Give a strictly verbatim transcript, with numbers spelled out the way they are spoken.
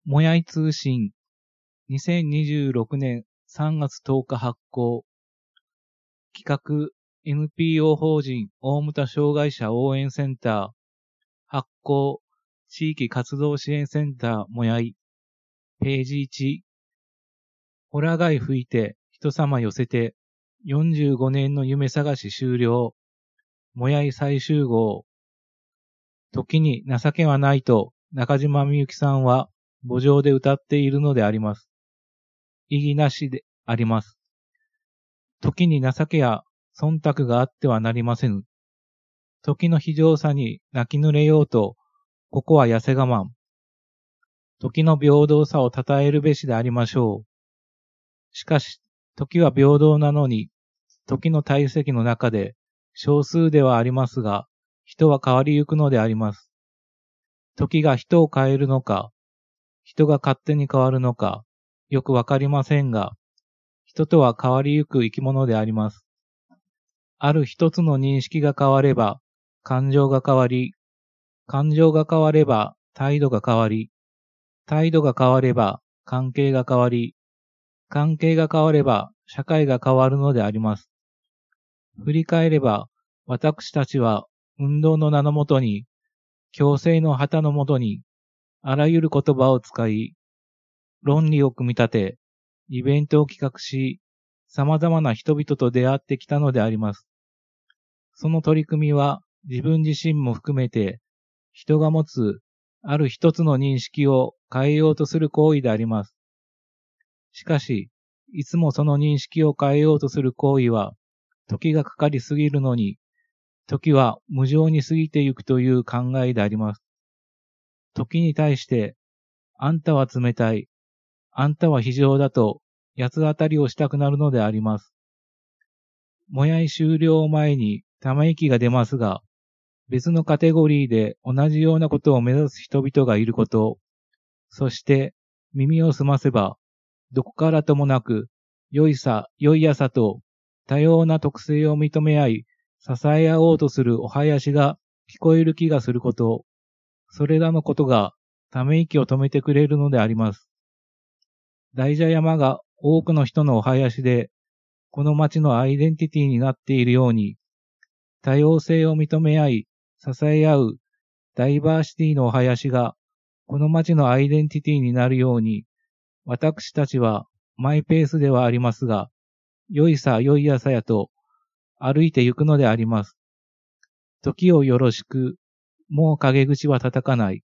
もやい通信、にせんにじゅうろくねんさんがつとおか発行。企画、エヌピーオー 法人大牟田障害者応援センター。発行、地域活動支援センターもやい。ページいち。ホラ貝吹いて、人様寄せて、よんじゅうごねんの夢探し終了。もやい再集合。時に情けはないと中島みゆきさんは墓上で歌っているのであります。意義なしであります。時に情けや忖度があってはなりませぬ。時の非常さに泣き濡れようと、ここは痩せ我慢。時の平等さを称えるべしでありましょう。しかし、時は平等なのに、時の体積の中で少数ではありますが、人は変わりゆくのであります。時が人を変えるのか、人が勝手に変わるのか、よくわかりませんが、人とは変わりゆく生き物であります。ある一つの認識が変われば、感情が変わり、感情が変われば態度が変わり、態度が変われば関係が変わり、関係が変われば社会が変わるのであります。振り返れば、私たちは運動の名のもとに、強制の旗のもとに、あらゆる言葉を使い、論理を組み立て、イベントを企画し、様々な人々と出会ってきたのであります。その取り組みは自分自身も含めて、人が持つある一つの認識を変えようとする行為であります。しかし、いつもその認識を変えようとする行為は、時がかかりすぎるのに、時は無情に過ぎてゆくという考えであります。時に対して、あんたは冷たい、あんたは非常だと、八つ当たりをしたくなるのであります。もやい終了を前にため息が出ますが、別のカテゴリーで同じようなことを目指す人々がいること、そして耳を澄ませば、どこからともなく、良いさ、良いやさと多様な特性を認め合い、支え合おうとするお囃子が聞こえる気がすること、それらのことがため息を止めてくれるのであります。大蛇山が多くの人のお囃子で、この町のアイデンティティになっているように、多様性を認め合い、支え合うダイバーシティのお囃子が、この町のアイデンティティになるように、私たちはマイペースではありますが、良いさ、良いやさやと歩いて行くのであります。時をよろしく、もう陰口は叩かない。